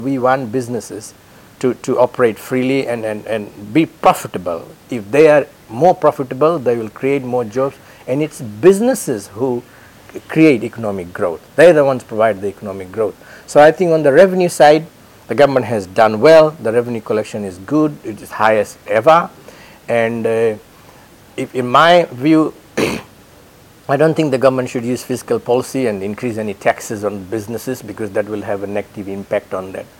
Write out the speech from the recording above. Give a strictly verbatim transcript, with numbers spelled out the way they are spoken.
We want businesses to, to operate freely and, and, and be profitable. If they are more profitable, they will create more jobs, and it's businesses who create economic growth. They're the ones who provide the economic growth. So I think on the revenue side, the government has done well. The revenue collection is good. It is highest ever. And uh, if in my view, I don't think the government should use fiscal policy and increase any taxes on businesses, because that will have a negative impact on that.